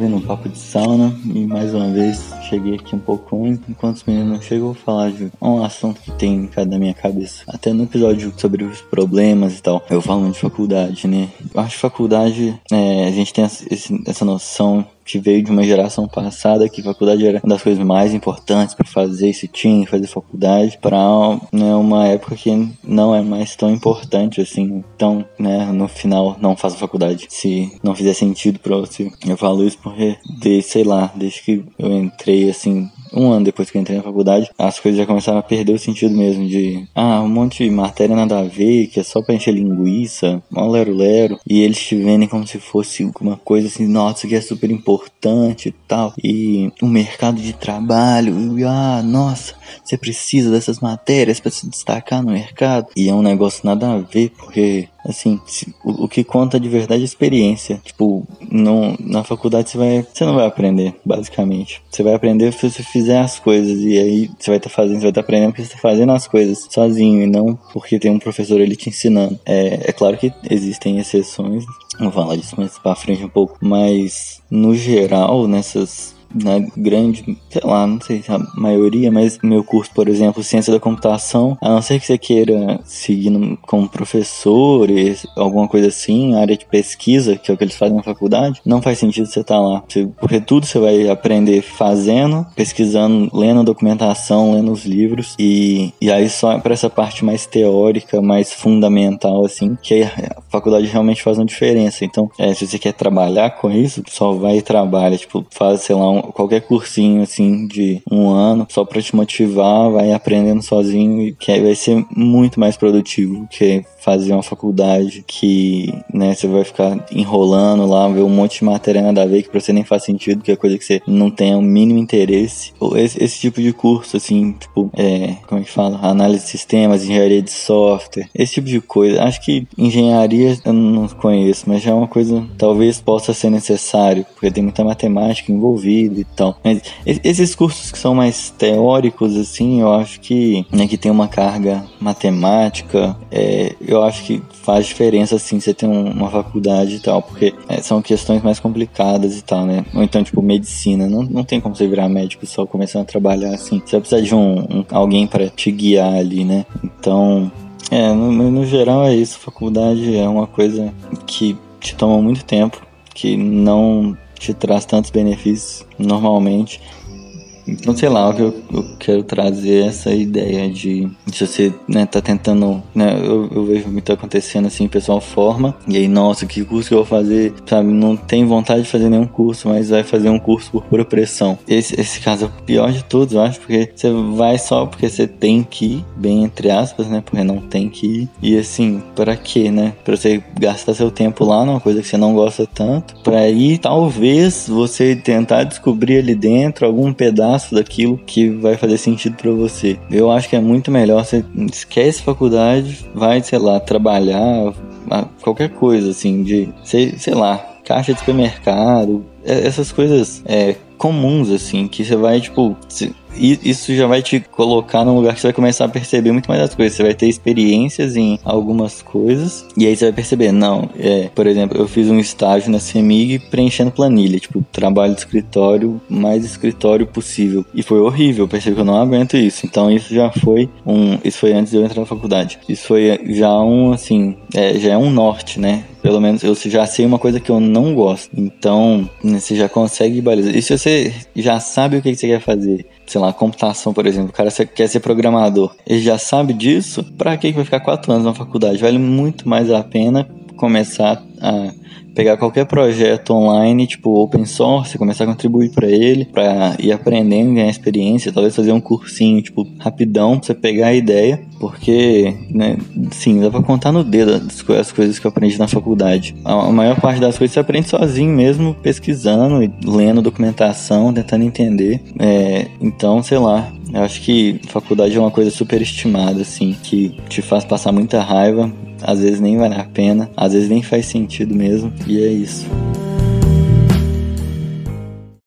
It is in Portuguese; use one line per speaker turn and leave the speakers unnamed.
ouvindo um papo de sauna e mais uma vez cheguei aqui um pouco antes. Enquanto os meninos não chegam, eu vou falar de um assunto que tem cada da minha cabeça. Até no episódio sobre os problemas e tal, eu falo de faculdade, né? Eu acho que faculdade, a gente tem essa noção que veio de uma geração passada, que faculdade era uma das coisas mais importantes para fazer, se tinha que fazer faculdade, para uma época que não é mais tão importante assim. Então, no final, não faça faculdade se não fizer sentido para você. Eu falo isso porque, desde que eu entrei assim, um ano depois que eu entrei na faculdade, as coisas já começaram a perder o sentido mesmo de, um monte de matéria nada a ver, que é só pra encher linguiça, mó lero-lero, e eles te vendem como se fosse uma coisa assim, nossa, isso aqui é super importante e tal, e o mercado de trabalho, nossa, você precisa dessas matérias pra se destacar no mercado, e é um negócio nada a ver, porque assim, o que conta de verdade é a experiência. Tipo, na faculdade você não vai aprender, basicamente. Você vai aprender se você fizer as coisas, e aí você vai estar aprendendo porque você está fazendo as coisas sozinho, e não porque tem um professor ali te ensinando. É claro que existem exceções, vou falar disso mais pra frente um pouco, mas no geral, na grande, não sei se a maioria, mas meu curso, por exemplo, ciência da computação, a não ser que você queira seguir como professor, alguma coisa assim, área de pesquisa, que é o que eles fazem na faculdade, não faz sentido você estar lá, porque tudo você vai aprender fazendo, pesquisando, lendo documentação, lendo os livros, e aí só para essa parte mais teórica, mais fundamental, assim, que a faculdade realmente faz uma diferença. Então, se você quer trabalhar com isso, só vai e trabalha, tipo, faz, qualquer cursinho assim de um ano, só pra te motivar, vai aprendendo sozinho, e que vai ser muito mais produtivo que fazer uma faculdade que, você vai ficar enrolando lá, ver um monte de matéria nada a ver que pra você nem faz sentido, que é coisa que você não tem o mínimo interesse. Ou esse tipo de curso, assim, tipo, como é que fala? Análise de sistemas, engenharia de software, esse tipo de coisa. Acho que engenharia eu não conheço, mas já é uma coisa talvez possa ser necessário, porque tem muita matemática envolvida e tal. Mas esses cursos que são mais teóricos, assim, eu acho que tem uma carga matemática, eu acho que faz diferença, assim, você ter uma faculdade e tal, porque são questões mais complicadas e tal, né? Ou então, tipo, medicina, não tem como você virar médico só começando a trabalhar assim, você vai precisar de alguém para te guiar ali, né? Então, no geral é isso, faculdade é uma coisa que te toma muito tempo, que não te traz tantos benefícios normalmente. Então, sei lá, o que eu quero trazer essa ideia de se você, tá tentando, eu vejo muito acontecendo assim, o pessoal forma, e aí, nossa, que curso que eu vou fazer, sabe, não tem vontade de fazer nenhum curso, mas vai fazer um curso por pura pressão. Esse caso é o pior de todos, eu acho, porque você vai só porque você tem que ir, bem entre aspas, porque não tem que ir, e assim, pra quê, pra você gastar seu tempo lá numa coisa que você não gosta tanto, pra ir, talvez, você tentar descobrir ali dentro algum pedaço daquilo que vai fazer sentido pra você. Eu acho que é muito melhor você esquece faculdade, vai, trabalhar, qualquer coisa assim, de, sei lá, caixa de supermercado, essas coisas comuns, assim, que você vai, tipo, isso já vai te colocar num lugar que você vai começar a perceber muito mais as coisas. Você vai ter experiências em algumas coisas, e aí você vai perceber, por exemplo, eu fiz um estágio na CEMIG preenchendo planilha, tipo, trabalho de escritório, mais escritório possível, e foi horrível, eu percebi que eu não aguento isso. Então isso já foi isso foi antes de eu entrar na faculdade, isso foi já já é um norte, pelo menos eu já sei uma coisa que eu não gosto, então você já consegue balizar. E se você já sabe o que você quer fazer, sei lá, computação, por exemplo, o cara quer ser programador, ele já sabe disso, pra que vai ficar 4 anos na faculdade? Vale muito mais a pena começar a pegar qualquer projeto online, tipo open source, começar a contribuir pra ele, pra ir aprendendo, ganhar experiência, talvez fazer um cursinho, tipo, rapidão, pra você pegar a ideia, porque, sim, dá pra contar no dedo as coisas que eu aprendi na faculdade. A maior parte das coisas você aprende sozinho mesmo, pesquisando, e lendo documentação, tentando entender, então, sei lá, eu acho que faculdade é uma coisa super estimada, assim, que te faz passar muita raiva, às vezes nem vale a pena, às vezes nem faz sentido mesmo, e é isso.